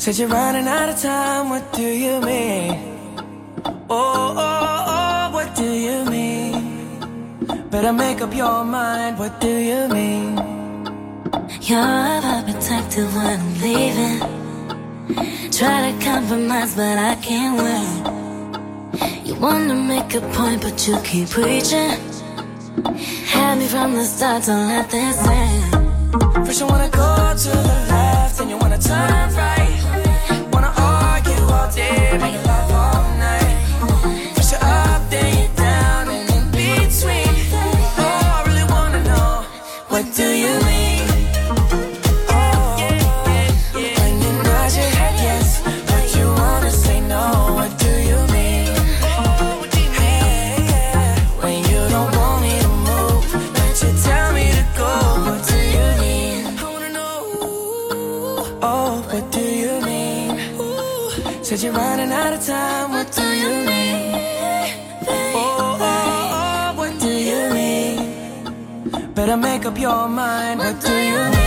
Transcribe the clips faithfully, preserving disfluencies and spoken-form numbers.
Said you're running out of time, what do you mean? Oh, oh, oh, what do you mean? Better make up your mind, what do you mean? You're overprotective when I'm leaving. Try to compromise, but I can't win. You wanna make a point, but you keep preaching. Had me from the start, don't let this end. First you wanna go to the left, then you wanna turn right. Wanna argue all day, make love all night. First you're up, then you're down, and in between. Oh, I really wanna know, what do you mean? Oh, when you nod your head yes, but you wanna say no, what do you mean? Hey, yeah, when you don't want me to move, but you tell me to go, what do you mean? I wanna know, oh, what do you mean? Said you're running out of time, what do you mean? Oh, oh, oh, what do you mean? Better make up your mind, what do you mean?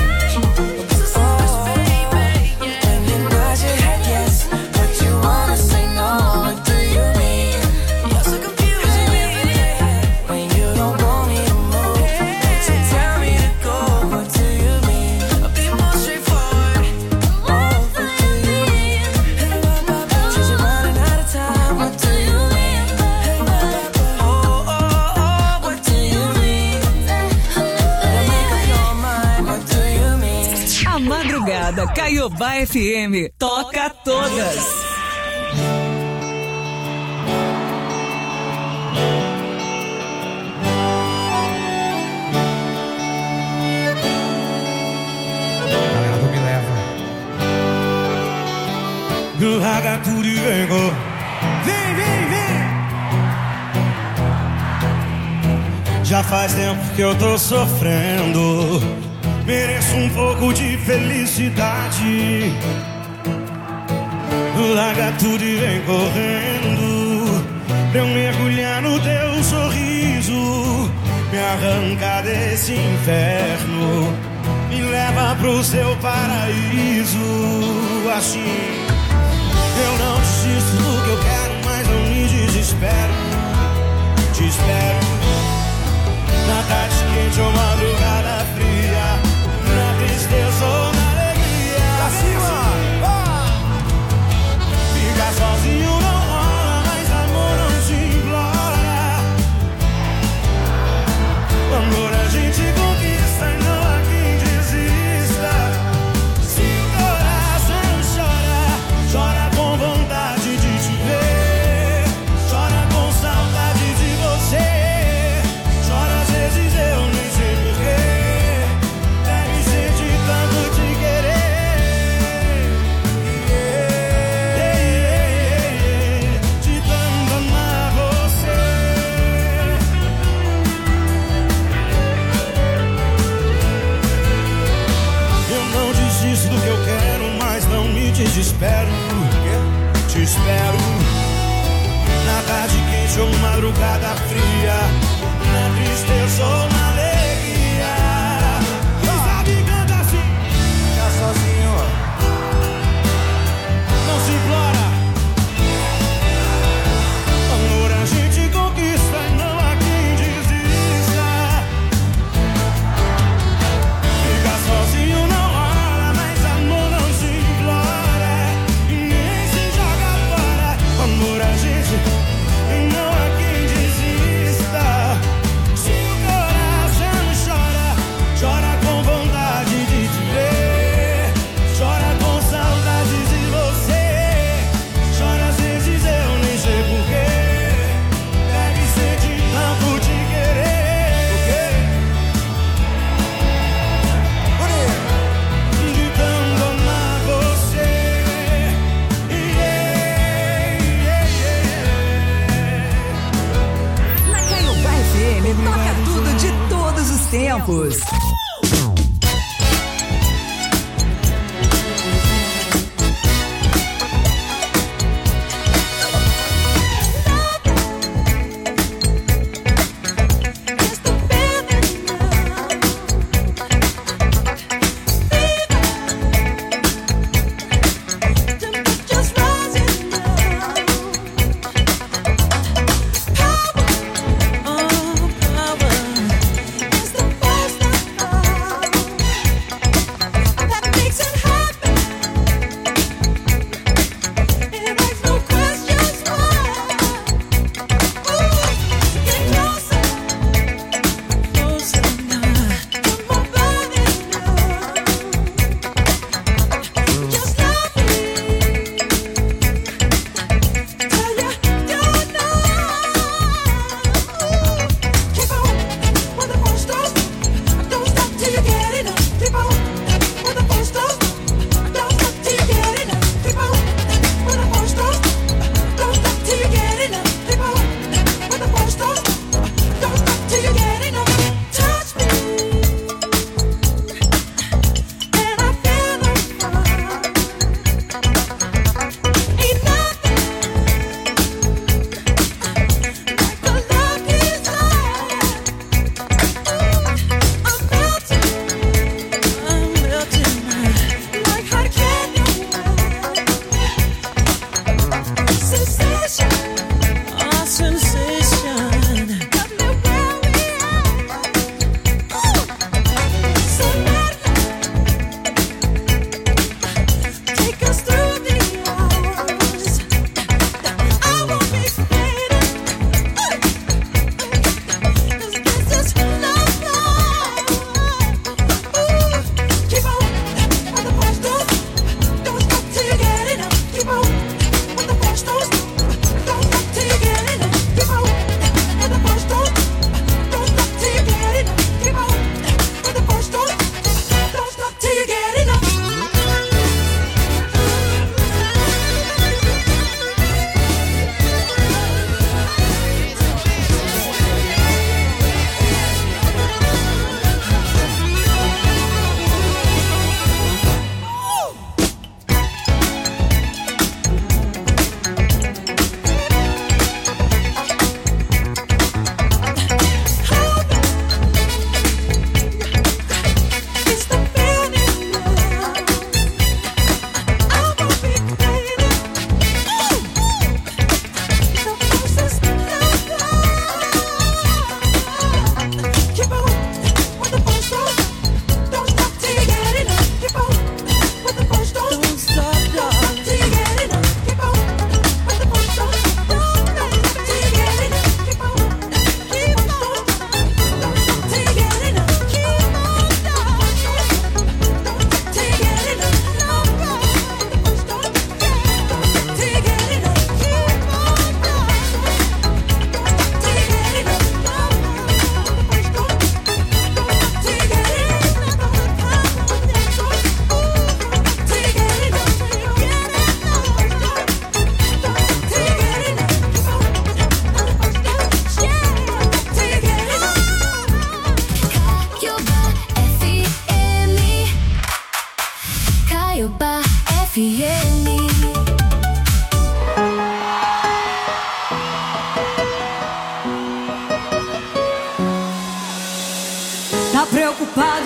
Oh, when you nod your head yes, but you wanna say no, what do you mean? You're so confusing me. When you don't want me to move, but you tell me to go, what do you mean? I'll be more straightforward. Oh, what do you mean? Said you're running out of time, what do you mean? Oh, oh, oh, what do you mean? Better make up your mind, what do you mean? A madrugada Caiobá F M toca todas. Galera do Me Leva. Larga tudo e vem, go. Vem, vem, vem. Já faz tempo que eu tô sofrendo. Mereço um pouco de felicidade. Larga tudo e vem correndo pra eu mergulhar no teu sorriso. Me arranca desse inferno, me leva pro seu paraíso. Assim eu não desisto do que eu quero, mas não me desespero. Te espero na tarde quente ou madrugada fria, na tristeza ou na alegria. Pra cima! Ficar sozinho não rola, mas amor não se implora. O amor a gente conquista e não há quem desista. Se o coração chora, chora com vontade de te ver, chora com saudade de você, chora às vezes eu nem sei porquê. Deve ser de tanto te querer, de tanto amar você. Eu não desisto do que eu quero, mas não me desespero. Te espero na tarde quente ou madrugada fria, na tristeza ou na alegria. Quem sabe canta assim, fica sozinho, não se implora. Amor a gente conquista e não há quem desista. Ficar sozinho não rola, mas amor não se implora e nem se joga fora. Amor a gente e não há quem desista. Se o coração chora, chora com vontade de te ver, chora com saudade de você, chora às vezes eu nem sei porquê. Deve ser de tanto te querer. De tanto amar você. Yeah, yeah, yeah. Na Caiobá F M toca tudo de todos os tempos.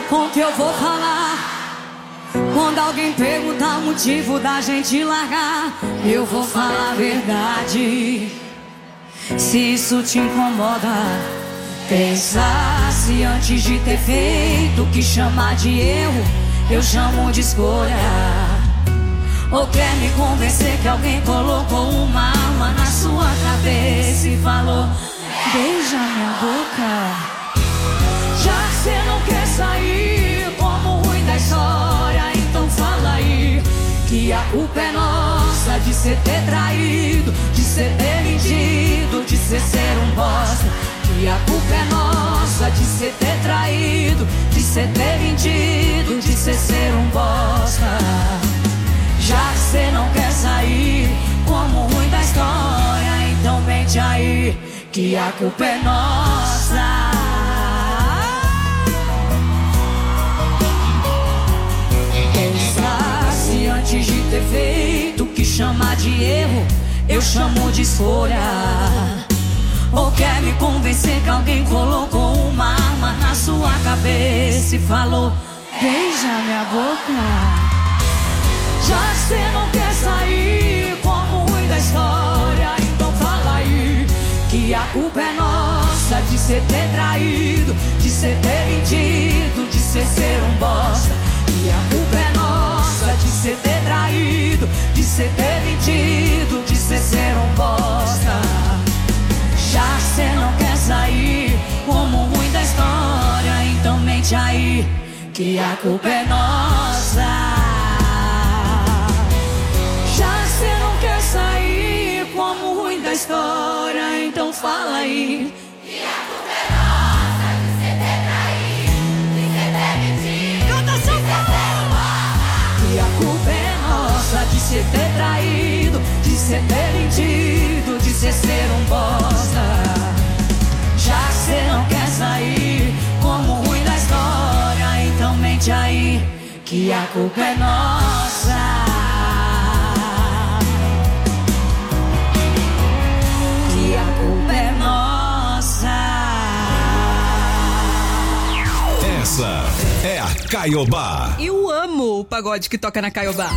conta eu vou falar. Quando alguém perguntar o motivo da gente largar, eu vou falar a verdade. Se isso te incomoda, pensasse antes de ter feito. O que chamar de erro, eu chamo de escolha. Ou quer me convencer que alguém colocou uma arma na sua cabeça e falou: beija minha boca. Já que cê não quer sair como ruim da história, então fala aí que a culpa é nossa de cê ter traído, de cê ter mentido, de cê ser um bosta. Que a culpa é nossa de cê ter traído, de cê ter mentido, de cê ser um bosta. Já que cê não quer sair como ruim da história, então mente aí que a culpa é nossa. Pensasse antes de ter feito. O que chamar de erro, eu chamo de escolha. Ou quer me convencer que alguém colocou uma arma na sua cabeça e falou: beija minha boca. Já que cê não quer sair como ruim da história, então fala aí que a culpa é nossa de cê ter traído, de cê ter mentido, de cê ser um bosta. E a culpa é nossa de cê ter traído, de cê ter mentido, de cê ser um bosta. Já que cê não quer sair como ruim da história, então mente aí que a culpa é nossa. Sair como ruim da história, então fala aí que a culpa é nossa de cê ter traído, de cê ter mentido. Canta São Paulo! Que a culpa é nossa de cê ter traído, de cê ter mentido, de cê ser um bosta. Já que cê não quer sair como ruim da história, então mente aí que a culpa é nossa. Essa é a Caiobá. Eu amo o pagode que toca na Caiobá.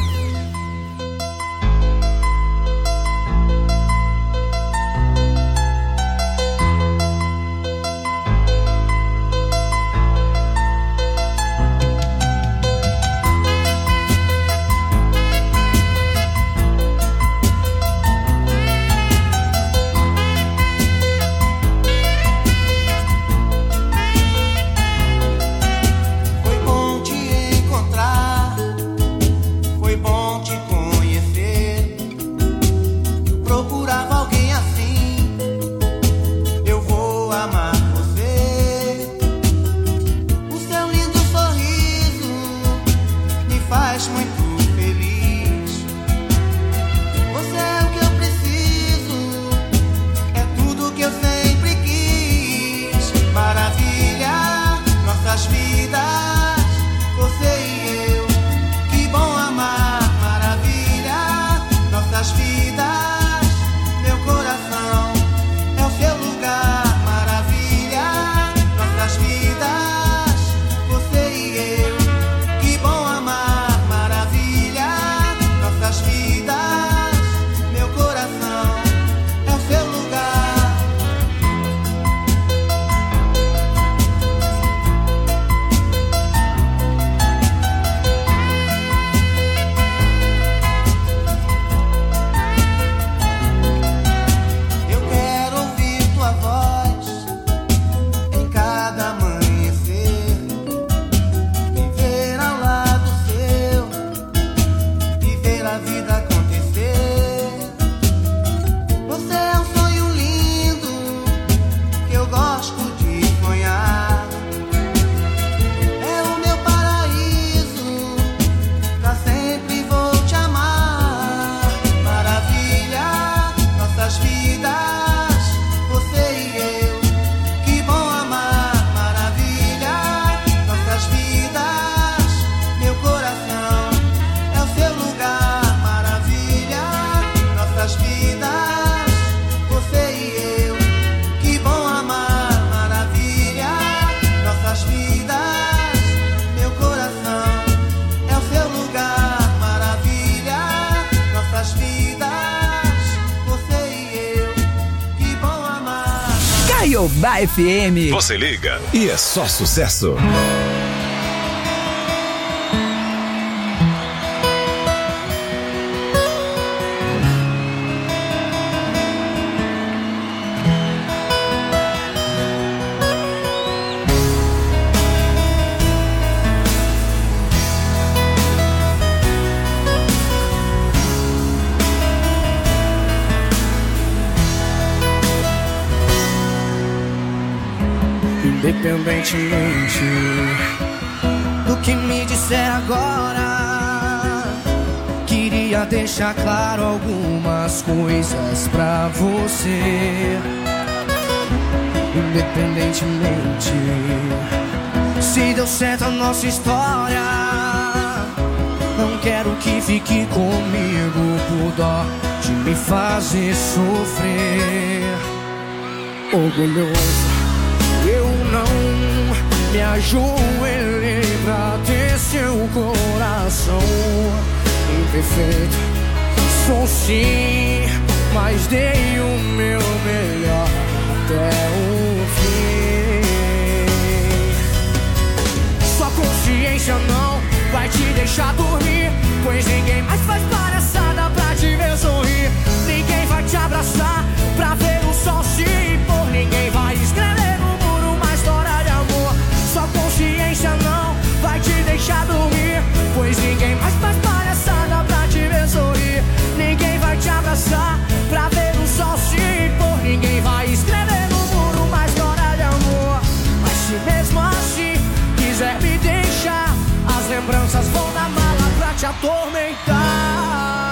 Caiobá F M. Você liga e é só sucesso. Independentemente do que me disser agora, queria deixar claro algumas coisas pra você. Independentemente se deu certo a nossa história, não quero que fique comigo por dó de me fazer sofrer. Orgulhoso, eu não me ajoelhei pra ter seu coração. Imperfeito, sou sim, mas dei o meu melhor até o fim. Sua consciência não vai te deixar dormir, pois ninguém mais faz palhaçada pra te ver sorrir. Ninguém vai te abraçar pra ver o sol se pôr. Ninguém vai escrever no muro uma história de amor. Sua consciência não vai te deixar dormir, pois ninguém mais faz palhaçada pra te ver sorrir. Ninguém vai te abraçar pra ver o sol se pôr. Ninguém vai escrever no muro uma história de amor. Mas se mesmo assim quiser me deixar, as lembranças vão na mala pra te atormentar.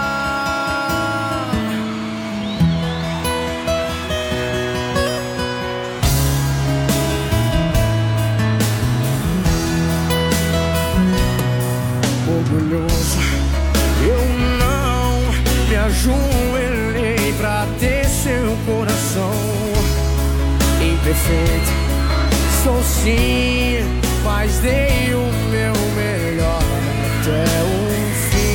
Orgulhoso, eu não me ajoelhei pra ter seu coração. Imperfeito, sou sim, mas dei o meu melhor até o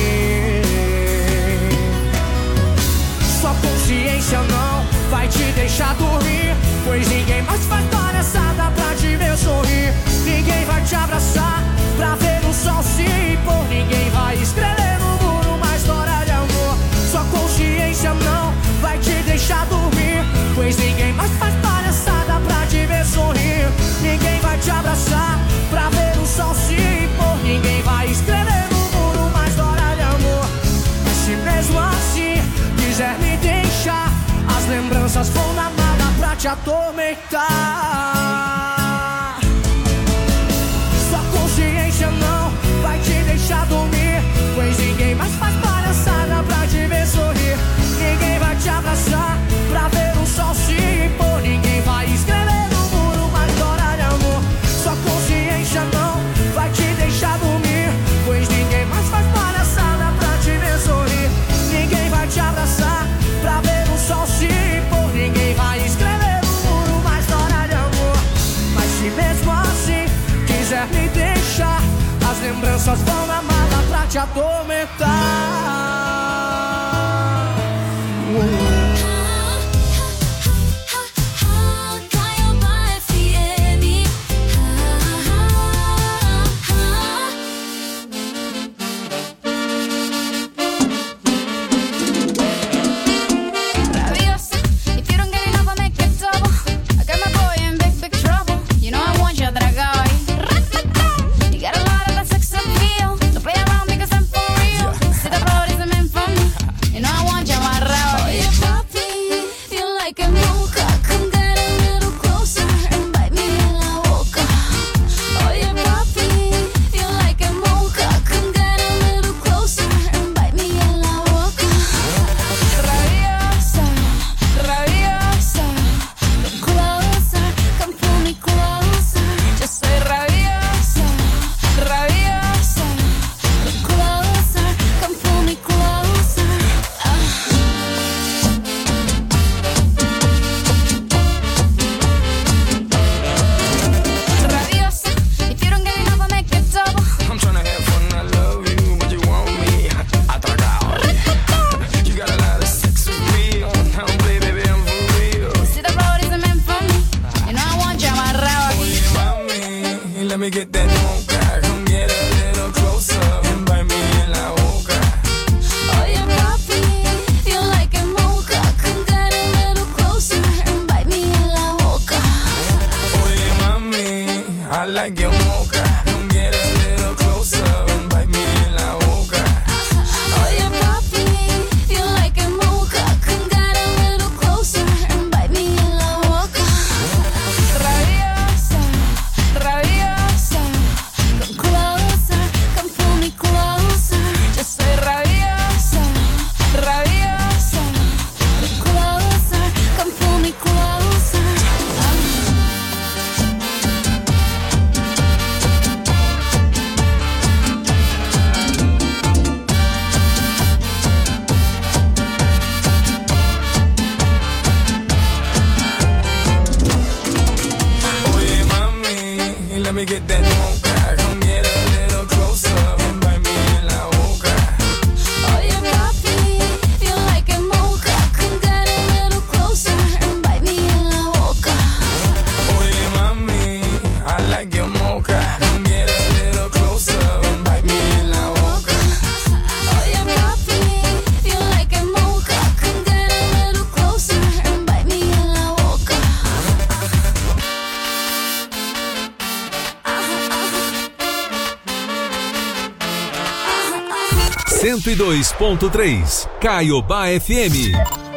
fim. Sua consciência não vai te deixar dormir, pois ninguém mais faz palhaçada pra te ver sorrir. Ninguém vai te abraçar pra ver o sol se pôr. Ninguém vai escrever no muro uma história de amor. Sua consciência não vai te deixar dormir, pois ninguém mais faz palhaçada pra te ver sorrir. Ninguém vai te abraçar pra ver o sol se pôr. Ninguém vai escrever no muro uma história de amor. Mas se mesmo assim quiser me deixar, as lembranças vão na mala pra te atormentar. Sua consciência não vai te deixar dormir, pois ninguém mais faz palhaçada pra te ver sorrir. Ninguém vai te abraçar pra ver o sol se pôr. Ninguém vai escrever no muro uma história de amor. Sua consciência não vai te deixar dormir, pois ninguém mais faz palhaçada pra te ver sorrir. Ninguém vai te abraçar pra ver o sol se pôr. Ninguém vai escrever no muro uma história de amor. Mas se mesmo assim quiser me deixar, as lembranças vão na mala pra te atormentar. uh. You got a lot of that sex appeal. Don't play around because I'm for real. See the flores en mi like your mocha. Come get a little closer and bite me in la boca. Oye papi, you like a mocha. Come get a little closer and bite me in la boca. Rabiosa, rabiosa. Come closer, come pull me closer. Yo soy rabiosa, rabiosa. Come closer, come pull me closer. Oye mami, let me get that mocha. Come get a little closer and bite me in la boca. Oye papi, you like a mocha. Come get a little closer and bite me in la boca. Oye mami, I like your mocha. Come get a little closer and bite me in la boca. Oye papi, you like a mocha. Come get a little closer and bite me in la boca. cento e dois ponto três Caiobá F M.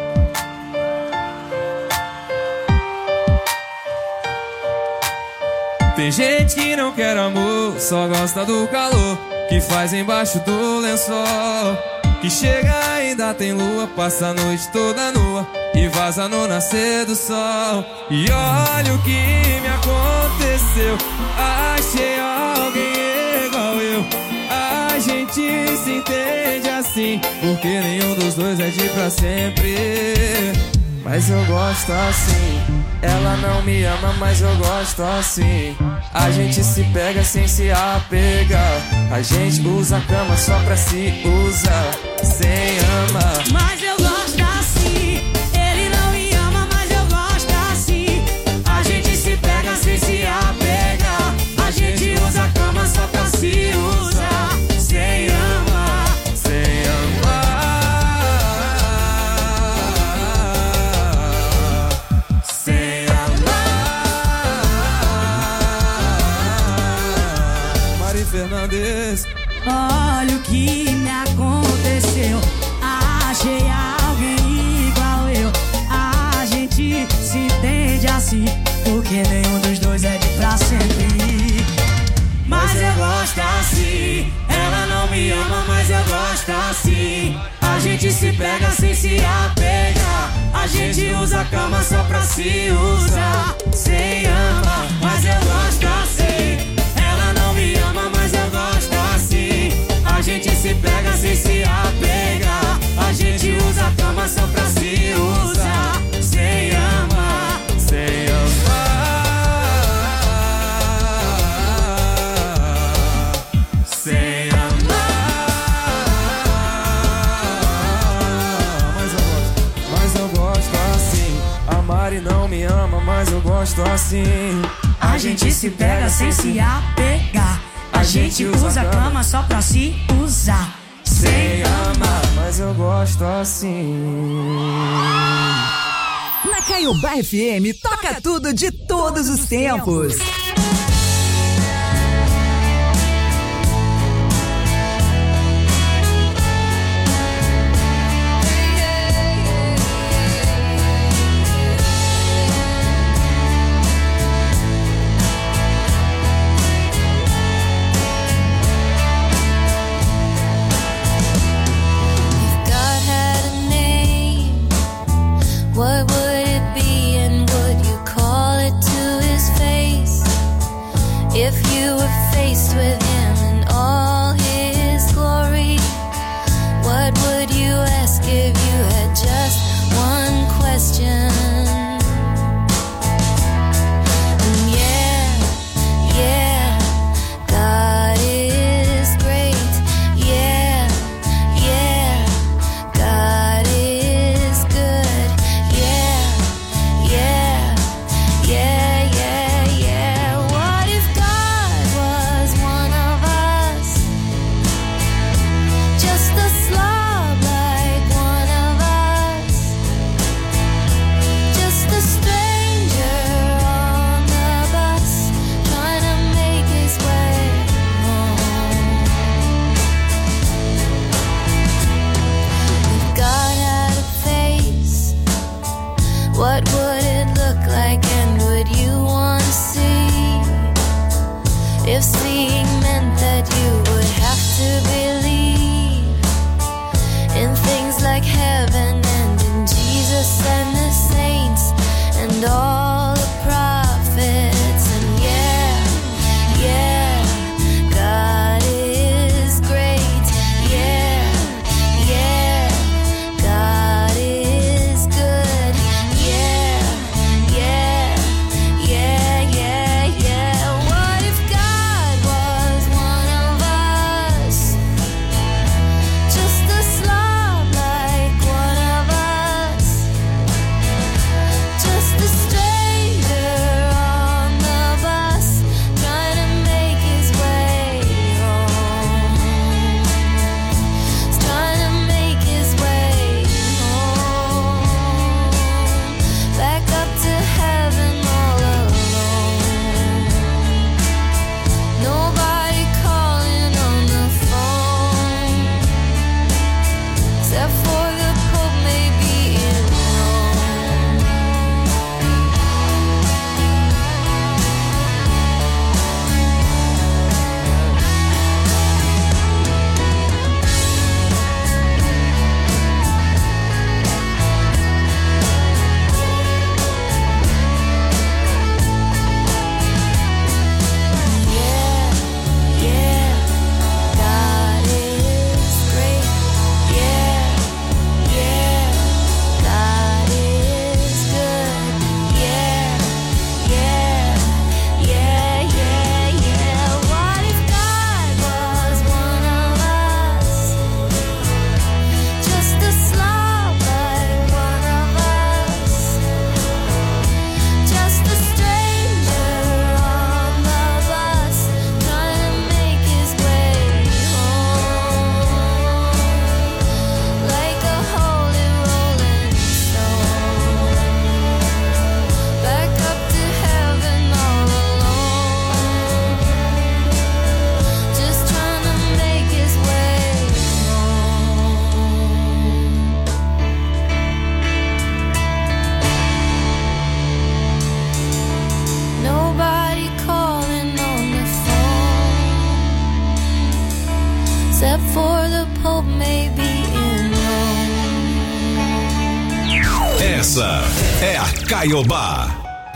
Tem gente que não quer amor, só gosta do calor que faz embaixo do lençol. Que chega ainda tem lua, passa a noite toda nua e vaza no nascer do sol. E olha o que me aconteceu, achei alguém igual eu. A gente se entende assim, porque nenhum dos dois é de pra sempre. Mas eu gosto assim. Ela não me ama, mas eu gosto assim. A gente se pega sem se apegar. A gente usa a cama só pra se usar, sem amar. Mas eu gosto assim. Ele não me ama, mas eu gosto assim. A gente se pega sem se apegar. A gente usa a cama só pra se usar, sem amar. Sem amar. Sem amar. Mari Fernandes. Olha o que me aconteceu, achei alguém igual eu. A gente se entende assim, porque nenhum dos dois é de pra sempre. Mas eu gosto assim. Ela não me ama, mas eu gosto assim. A gente se pega sem se apegar. A gente usa a cama só pra se usar, sem amar. Mas eu gosto assim. Ela não me ama, mas eu gosto assim. A gente se pega sem se apegar. A gente usa a cama só pra se usar, sem amar. Sem amar. Sem amar. Mas eu gosto, mas eu gosto assim. A Mari não me ama, mas eu gosto assim. A gente se pega sem se apegar. A gente usa a cama só pra se usar, sem amar. Mas eu gosto assim. Na Caiobá F M, toca tudo de todos os tempos. What would it be and would you call it to his face? Essa é a Caiobá.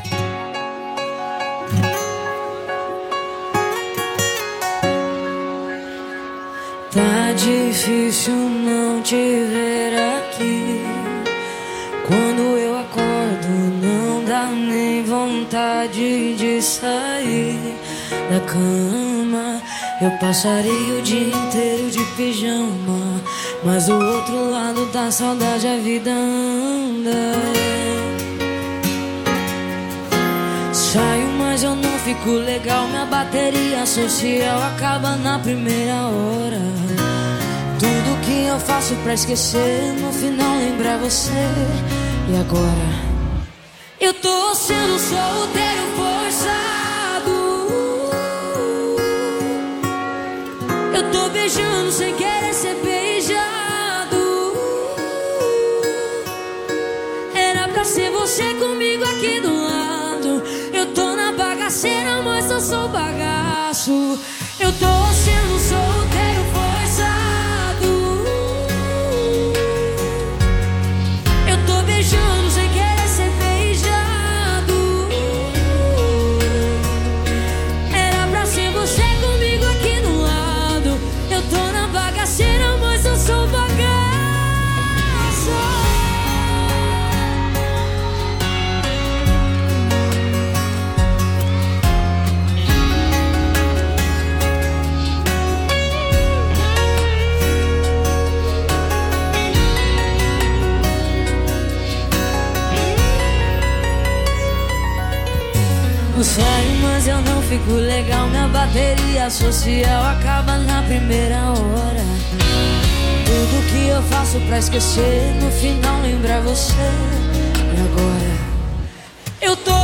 Tá difícil não te ver aqui. Quando eu acordo não dá nem vontade de sair da cama. Eu passaria o dia inteiro de pijama, mas do outro lado da saudade a vida anda. Saio, mas eu não fico legal. Minha bateria social acaba na primeira hora. Tudo que eu faço pra esquecer, no final lembrar você. E agora? Eu tô sendo solteiro forçado. Eu tô beijando sem querer ser beijado. Era pra ser você comigo aqui do lado. Eu tô na bagaceira, mas eu sou bagaço. Eu tô sendo solteiro forçado. Eu tô beijando sem querer ser beijado. Era pra ser você comigo aqui do lado. Eu tô na bagaceira, mas eu sou bagaço. Eu saio, mas eu não fico legal. Minha bateria social acaba na primeira hora. Tudo que eu faço pra esquecer, no final lembrar você. E agora? Eu tô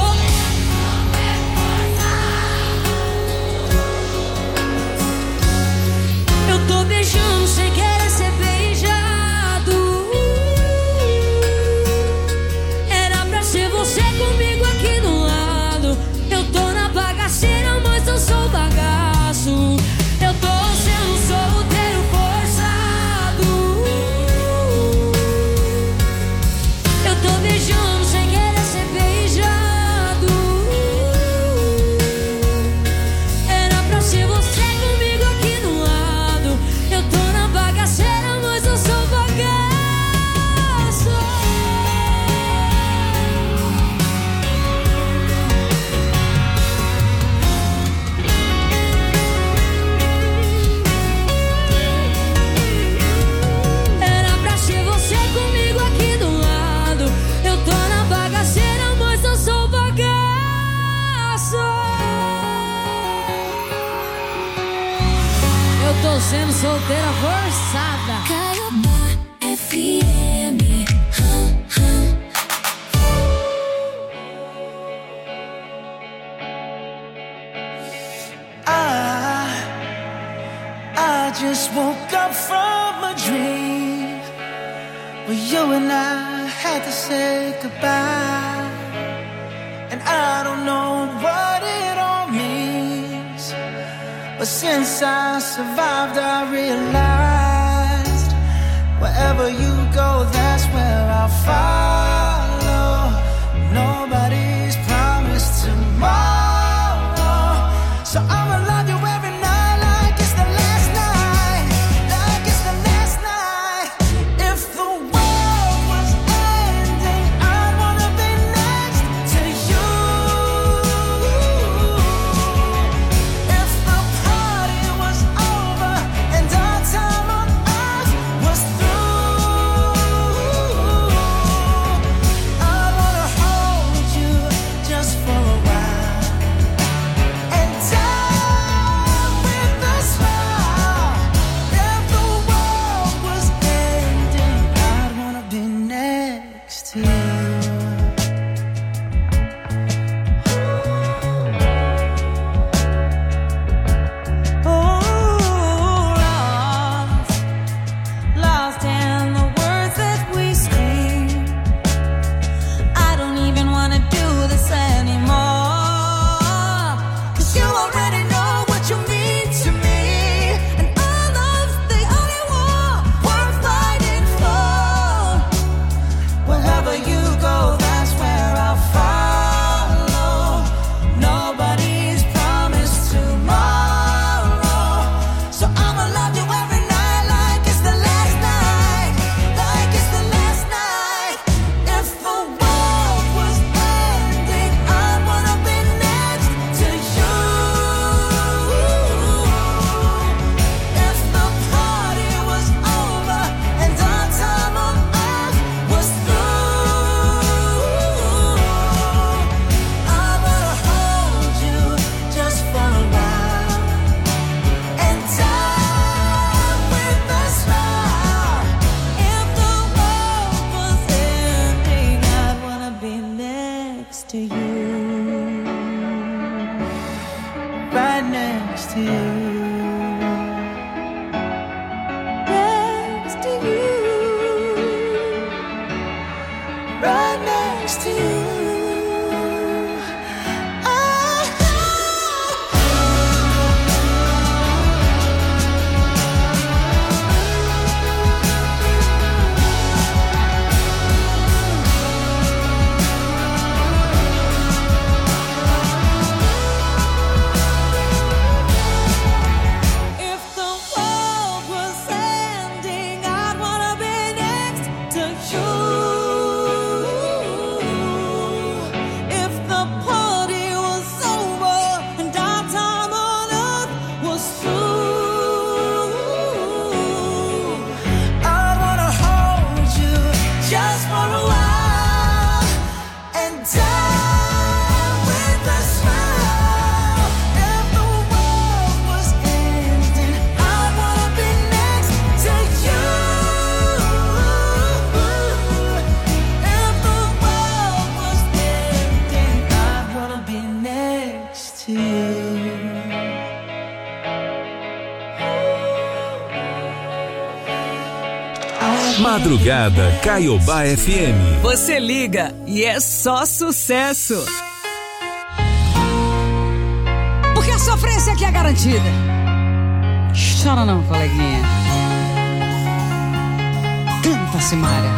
Eu tô beijando sem querer ser beijado. Era pra ser você comigo aqui do lado. Eu tô na bagaceira, mas eu sou bagaço. Eu tô sendo solteiro forçado. Eu tô beijando sem querer ser beijado. Era pra ser você comigo aqui do lado. Eu tô na bagaceira, mas eu sou bagaço. Era pra ser você comigo aqui do lado. Eu tô na bagaceira, mas eu sou bagaço. Eu tô sendo solteira forçada. Caiobá F M. I, I just woke up from a dream where you and I had to say goodbye. And I don't know what it all means, but since I survived I realized wherever you go, that's where I'll follow. Nobody's promised tomorrow, so I'ma love you every night like it's the last night, like it's the last night. If the world was ending, I'd wanna be next to you. If the party was over and our time on earth was through, next to you. Next to you. Right next to you. Madrugada Caiobá F M. Você liga e é só sucesso. Porque a sofrência aqui é garantida. Chora não, coleguinha. Canta, Simária.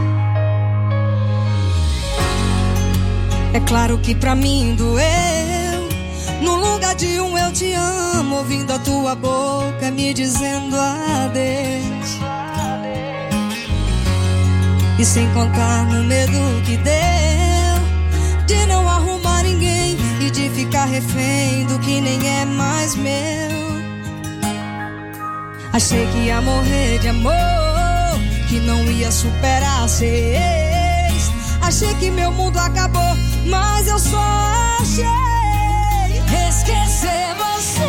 É claro que pra mim doeu. No lugar de um eu te amo, ouvindo a tua boca me dizendo adeus. E sem contar no medo que deu de não arrumar ninguém e de ficar refém do que nem é mais meu. Achei que ia morrer de amor, que não ia superar ser ex. Achei que meu mundo acabou, mas eu só achei esquecer você.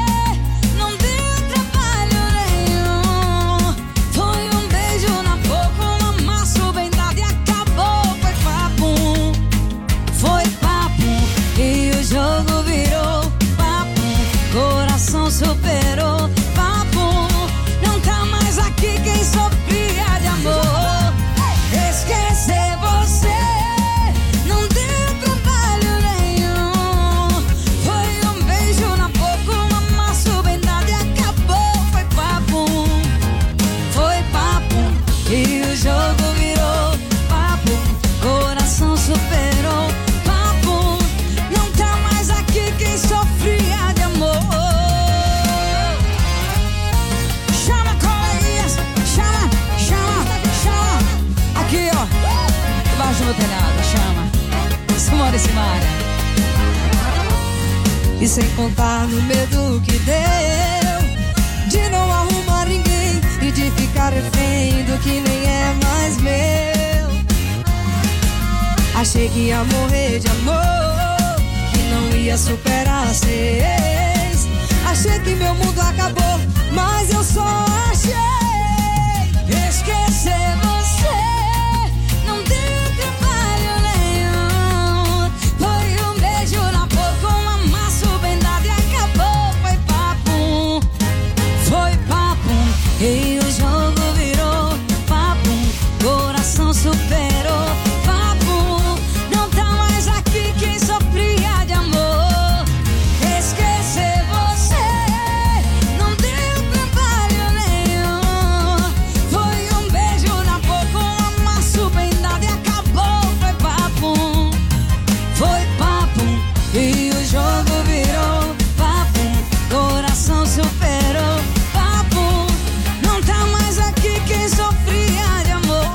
Superou, papo, não tá mais aqui quem sofria de amor. Esquecer você não deu trabalho nenhum. Foi um beijo na boca, um amasso bem dado e acabou. Foi papo, foi papo, e o jogo virou papo. Coração superou, papo, não tá mais aqui quem sofria de amor. Aqui, ó, debaixo do meu telhado, chama Simária, Simária. E sem contar no medo que deu de não arrumar ninguém e de ficar refém do que nem é mais meu. Achei que ia morrer de amor, que não ia superar ser ex. Achei que meu mundo acabou, mas eu só achei esquecer você. Não deu trabalho nenhum. Foi um beijo na boca, um amasso bem dado e acabou. Foi papo, foi papo, e o jogo virou papo. Coração superou, papo, não tá mais aqui quem sofria de amor. Esquecer você não deu trabalho nenhum. Foi um beijo na boca, um amasso bem dado e acabou. Foi papo, foi papo, e o jogo virou papo. Coração superou, papo, não tá mais aqui quem sofria de amor.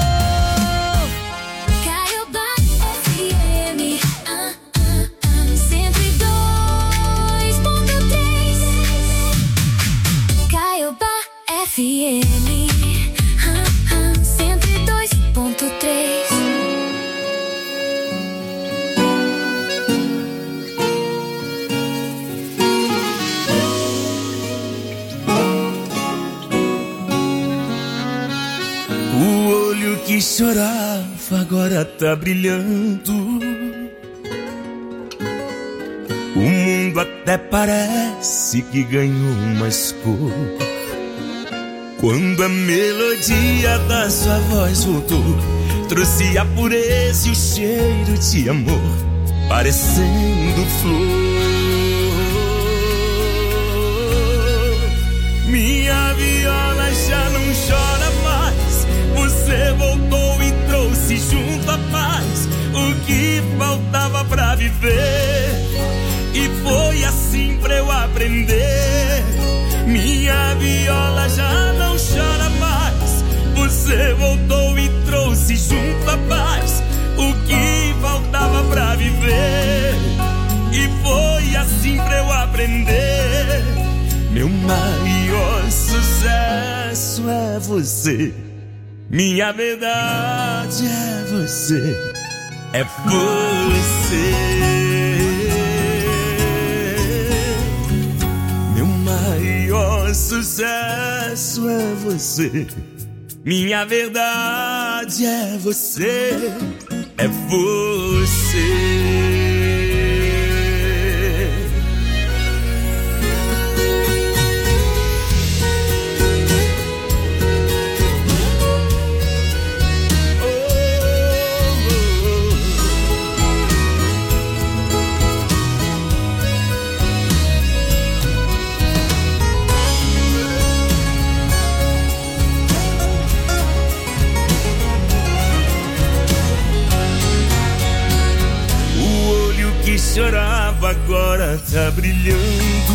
Caiobá F M, ah, ah, ah, cento e dois ponto três. Caiobá F M, ah, ah, cento e dois ponto três. O olho que chorava agora tá brilhando. O mundo mundo até parece que ganhou mais cor quando a melodia da sua voz voltou. Trouxe a pureza e o cheiro de amor, parecendo flor. Minha viola já não chora mais, você voltou e trouxe junto a paz, o que faltava pra viver. E foi assim pra eu aprender. Minha viola já não chora mais, você voltou e trouxe junto a paz, o que faltava pra viver. E foi assim pra eu aprender. Meu maior sucesso é você, minha verdade é você, é você. Meu maior sucesso é você, minha verdade é você, é você. Chorava, agora tá brilhando.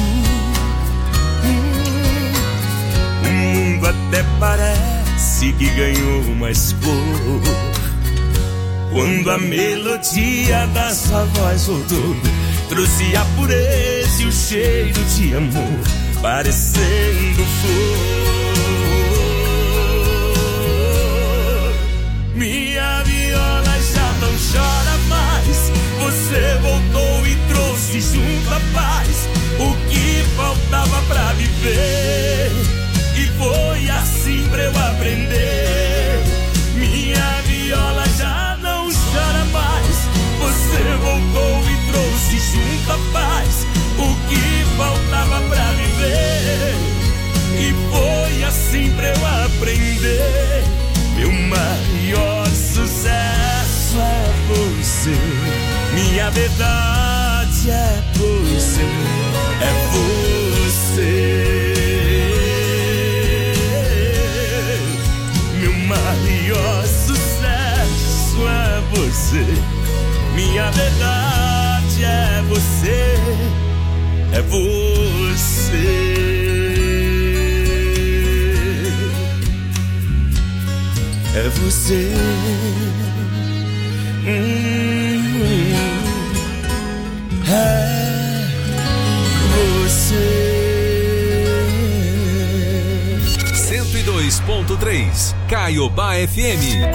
hum, O mundo até parece que ganhou mais cor quando a melodia da sua voz voltou. Trouxe a pureza e o cheiro de amor, parecendo flor. Minha viola já não chora mais, você voltou e trouxe junto a paz, o que faltava pra viver. E foi assim pra eu aprender. Minha viola já não chora mais, você voltou e trouxe junto a paz, o que faltava pra viver. E foi assim pra eu aprender. Meu maior sucesso é você, minha verdade é você, é você. Meu maior sucesso é você, minha verdade é você, é você. É você. Hum, é você. cento e dois ponto três Caiobá F M.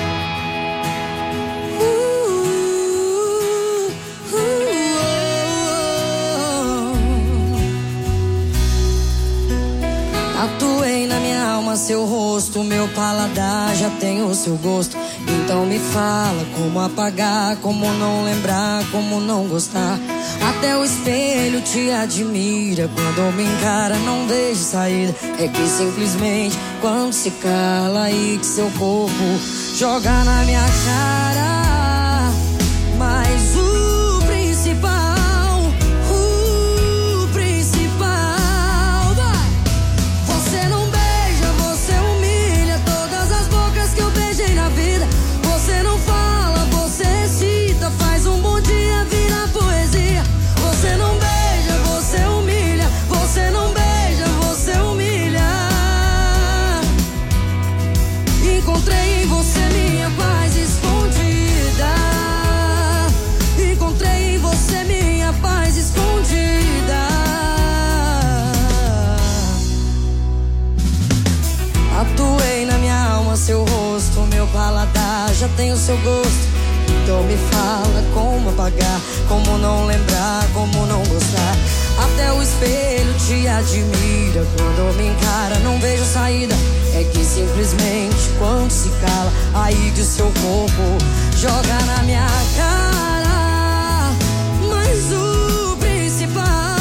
Tatuei na minha alma seu rosto, meu paladar já tem o seu gosto. Então me fala como apagar, como não lembrar, como não gostar. Até o espelho te admira, quando me encara não vejo saída. É que simplesmente quando se cala aí que seu corpo joga na minha cara. Mas o principal, o principal vai. Você não beija, você humilha todas as bocas que eu beijei na vida. Você não fala, você cita, faz um bom dia virar poesia. Você não beija, você humilha, você não beija, você humilha. Encontrei em você minha paz escondida. Encontrei em você minha paz escondida. Atuei na minha alma seu rosto, meu paladar já tem o seu gosto. Então me fala como apagar, como não lembrar, como não gostar. Até o espelho te admira, quando me encara não vejo saída. É que simplesmente quando se cala, aí que o seu corpo joga na minha cara. Mas o principal,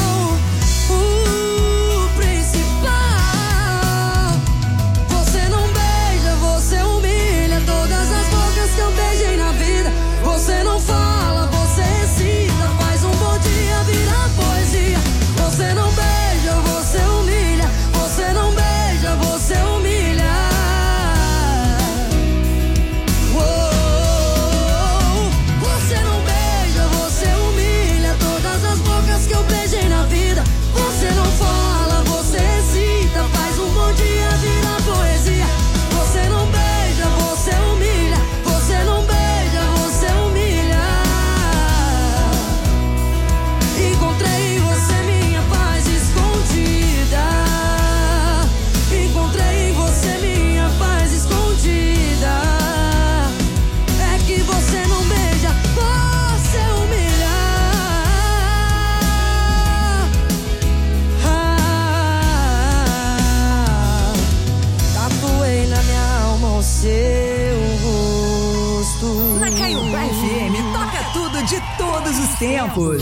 Caiobá F M toca tudo de todos os tempos.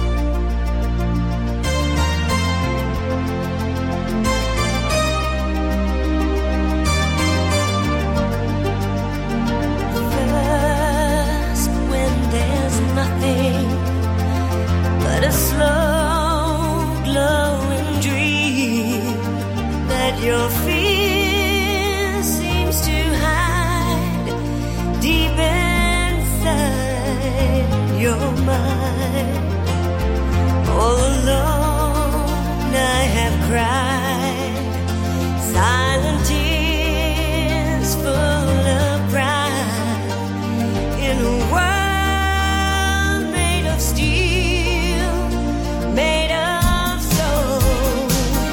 First, when there's nothing but a slow glowing dream that your fear seems to hide deep inside your mind. All alone I have cried silent tears full of pride in a world made of steel, made of soul.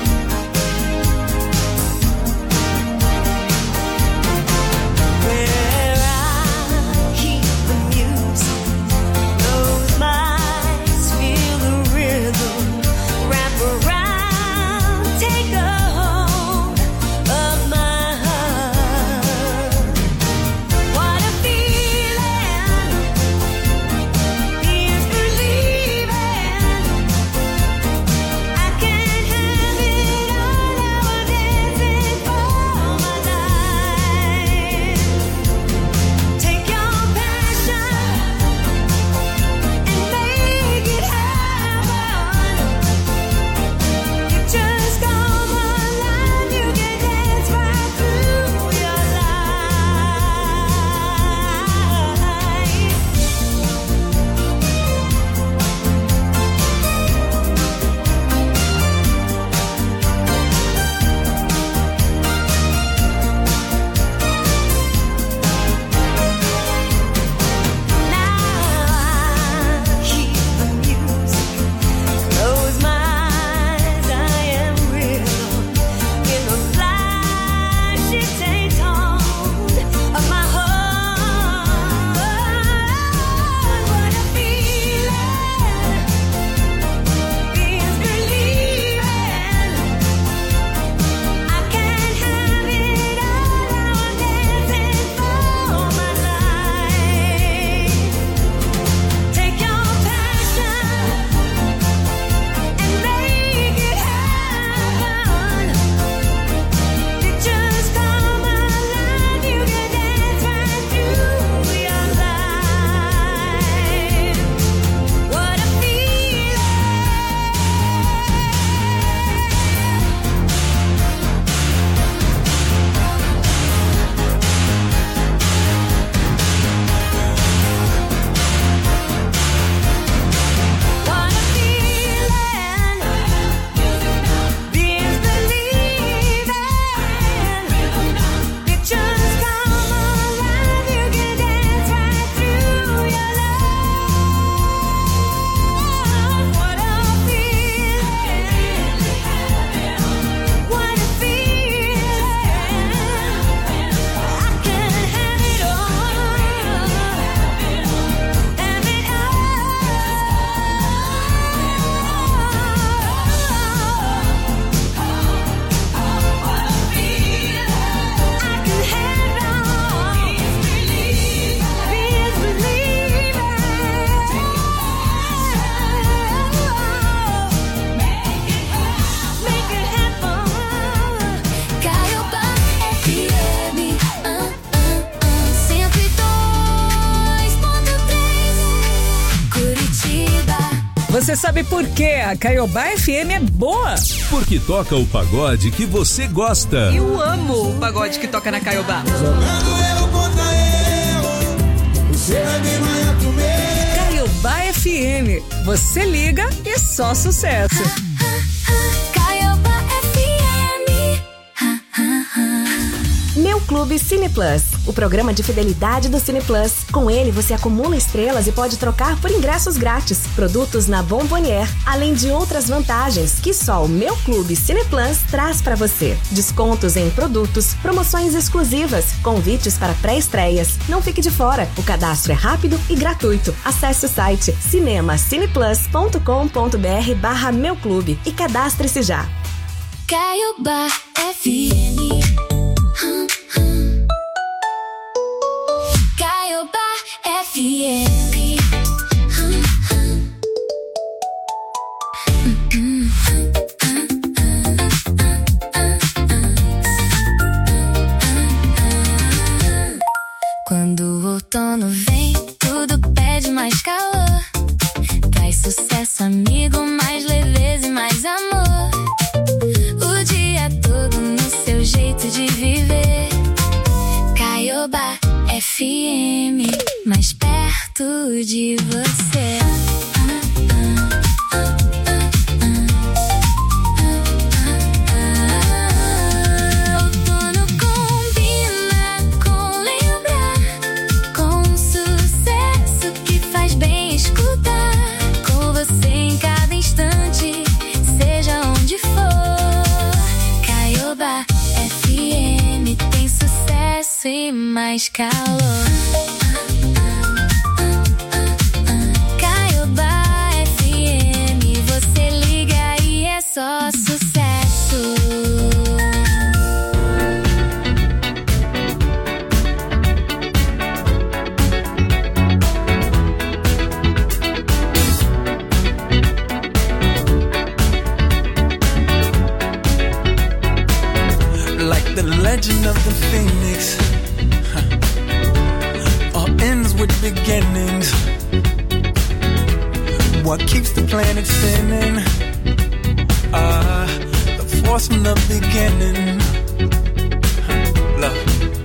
Where I keep the music, close my eyes, feel the rhythm, wrap around, take a hold of my heart. What a feeling is believing. I can't have it all, now I'm dancing for my life. Take your passion and make it happen. You just come alive, you can dance right through your life. Now I keep the music, close my eyes, I am rhythm in the flash, it takes hold of my heart. What a feeling is believing. I can't have it all, now I'm dancing for my life. Take your passion and make it happen. You just come alive, you can dance right through your life. What a feeling. What a feeling is believing. You just come alive, you can dance right through your life. What a feeling. What a feeling. I can have it all, have it Caiobá F M, ah, ah, ah, cento e dois ponto três, Curitiba. Você sabe por que a Caiobá F M é boa? Porque toca o pagode que você gosta. Eu amo o pagode que toca na Caiobá. Caiobá F M. Você liga e só sucesso. Caiobá F M. Meu Clube Cine Plus, o programa de fidelidade do Cine Plus. Com ele, você acumula estrelas e pode trocar por ingressos grátis, produtos na Bombonier, além de outras vantagens que só o Meu Clube Cine Plus traz para você. Descontos em produtos, promoções exclusivas, convites para pré-estreias. Não fique de fora, o cadastro é rápido e gratuito. Acesse o site cinemacineplus.com.br barra Meu Clube e cadastre-se já. Caiobá F M. Caiobá F F M. Quando o outono vem, tudo pede mais calor. Traz sucesso, amigo, mais leveza e mais amor. O dia todo no seu jeito de viver. Caiobá F M, mais perto de você. Outono combina com lembrar, com sucesso que faz bem escutar. Com você em cada instante, seja onde for. Caiobá F M tem sucesso e mais calor. Caiobá F M, você liga e é só sucesso. Like the legend of the phoenix, huh. All ends with beginnings. What keeps the planet spinning? Ah, uh, the force from the beginning. Huh. Love.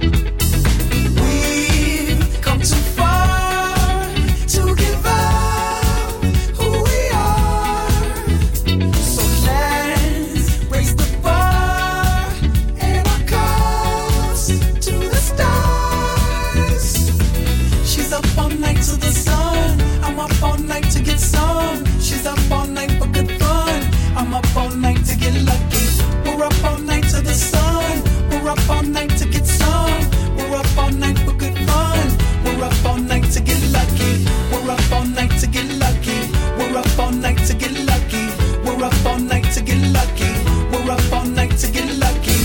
We've come too far to give up who we are. So let's raise the bar and our cups to the stars. She's up all night to the sun. I'm up all night to get some. She's up all night for good fun. I'm up all night to get lucky. We're up all night to the sun. We're up all night to get some. We're up all night for good fun. We're up all night to get lucky. We're up all night to get lucky. We're up all night to get lucky. We're up all night to get lucky. We're up all night to get lucky.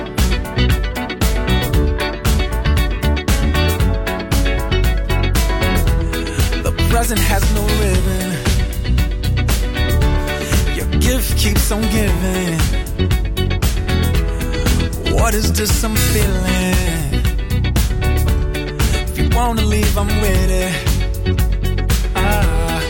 The present has no ribbon. Your gift keeps on giving. What is this I'm feeling? If you wanna leave, I'm with it. Ah.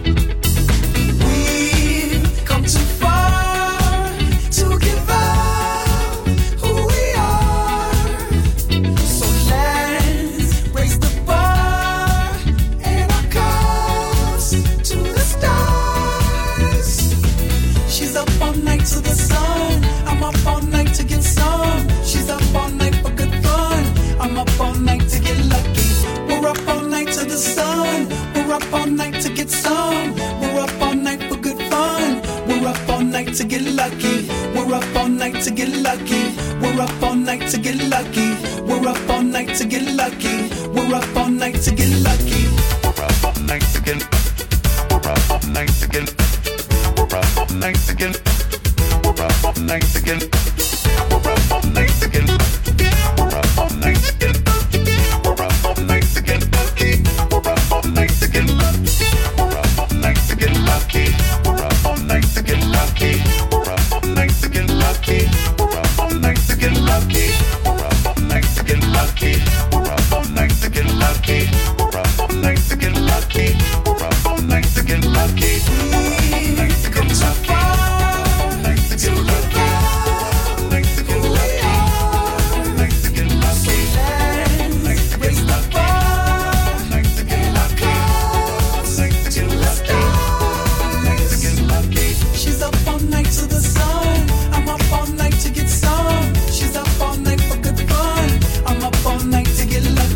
We've come too far to give up who we are. So let's raise the bar and our cups to the stars. She's up all night to the sun. I'm up all night to get some. She's up all night for good fun. I'm up all night to get lucky. We're up all night to the sun. We're up all night to get some. We're up all night for good fun. We're up all night to get lucky. We're up all night to get lucky. We're up all night to get lucky. We're up all night to get lucky. We're up all night to get lucky. We're up all night to get. We're up all night to get. We're up all night to get. We're up all night to get. We're up all night to get. We're up all night to get. We're up all night to get lucky. We're up all night to get lucky. We're up all night to get lucky. We're up all night to get lucky. We're up all night to get lucky. We're up all night to get lucky. We're up all night to get lucky. We're up all night to get lucky. We're up all night to get lucky. We're up all night to get lucky. We're up all night to get lucky.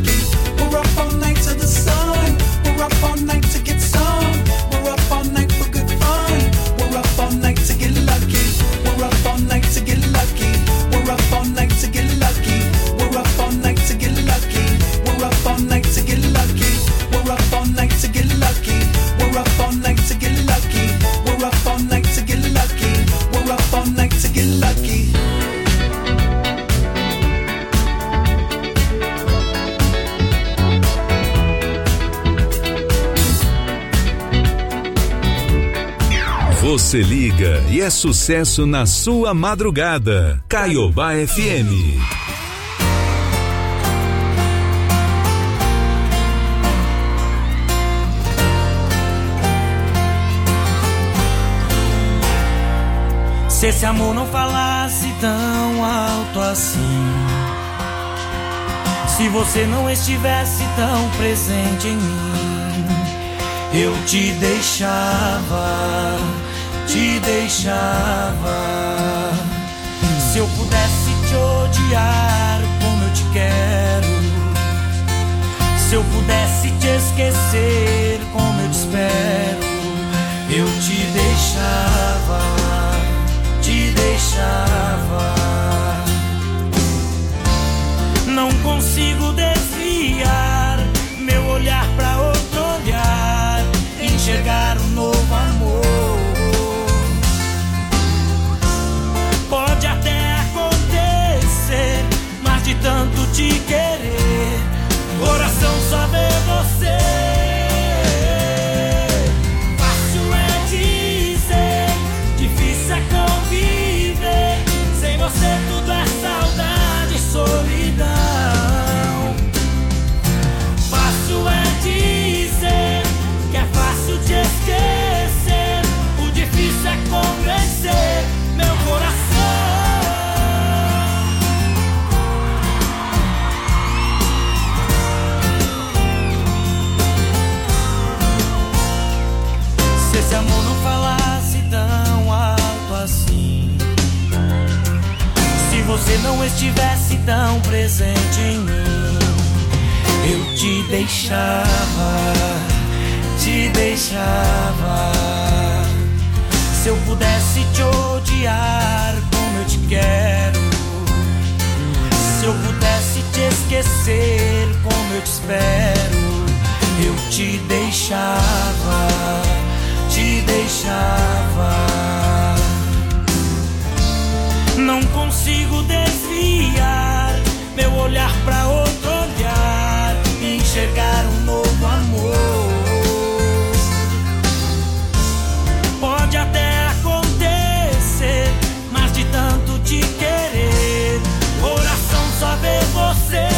We're up all night to get some. We're up all night to get some. We're up all night for Você liga e é sucesso na sua madrugada. Caiobá F M. Se esse amor não falasse tão alto assim, se você não estivesse tão presente em mim, eu te deixava, te deixava. Se eu pudesse te odiar como eu te quero, se eu pudesse te esquecer como eu te espero, eu te deixava, te deixava. Não consigo desviar meu olhar pra outro olhar, enxergar um novo amor. Pode até acontecer, mas de tanto te querer, coração só vê você. Fácil é dizer, difícil é conviver, sem você tudo é saudade e solidão. Fácil é dizer que é fácil te esquecer, o difícil é convencer meu coração. Se esse amor não falasse tão alto assim, se você não estivesse tão presente em mim, eu te deixava, te deixava. Se eu pudesse te odiar como eu te quero, se eu pudesse te esquecer como eu te espero, eu te deixava, te deixava. Não consigo desviar meu olhar pra outro olhar, enxergar um novo amor. Pode até acontecer, mas de tanto te querer, coração só vê você.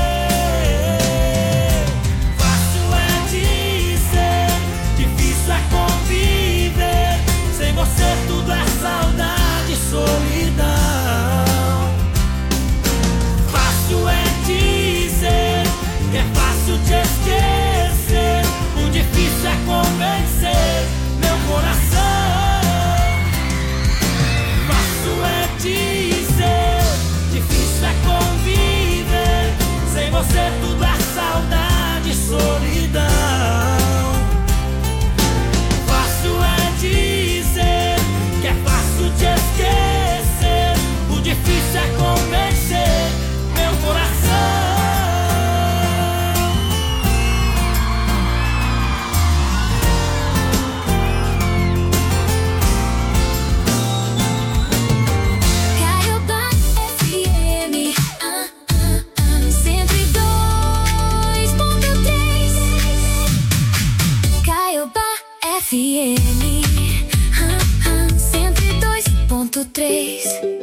Fácil é dizer, difícil é conviver, sem você tudo é saudade e solidão. Fácil é dizer que é fácil te esquecer, o difícil é convencer meu coração. Fácil é dizer, difícil é conviver, sem você tudo é saudade e solidão. Fácil é dizer que é fácil te esquecer, o difícil é convencer meu coração. Caiobá F M, ah, ah, ah, cento e dois ponto três. Caiobá F M, ah, ah, cento e dois ponto três.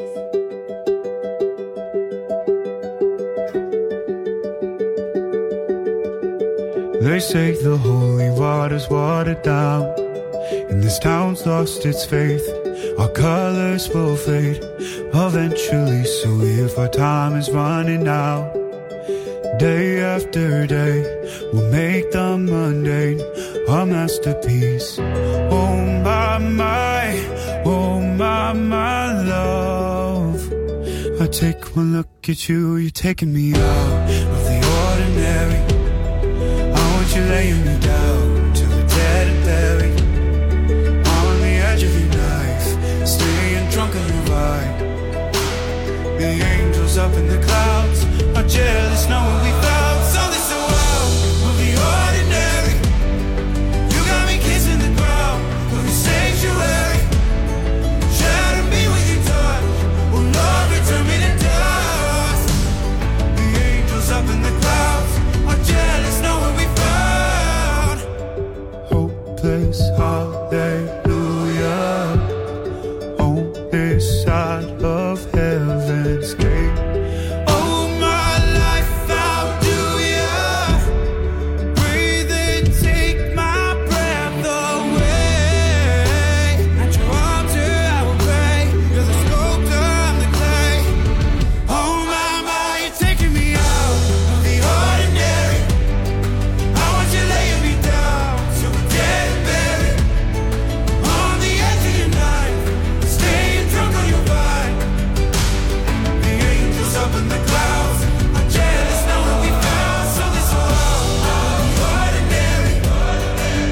They say the holy water's watered down, and this town's lost its faith. Our colors will fade eventually, so if our time is running out, day after day, we'll make the mundane a masterpiece. Oh my, my, oh my, my love, I take one look at you, you're taking me out of the ordinary. You're laying me down to the dead and buried, on the edge of your knife, staying drunk on your ride. The angels up in the clouds are jealous knowing we found something so wild of the ordinary. You got me kissing the ground of your sanctuary, shatter me with your touch, oh Lord, return me to dust. The angels up in the clouds are jealous knowing we found hopeless hallelujah.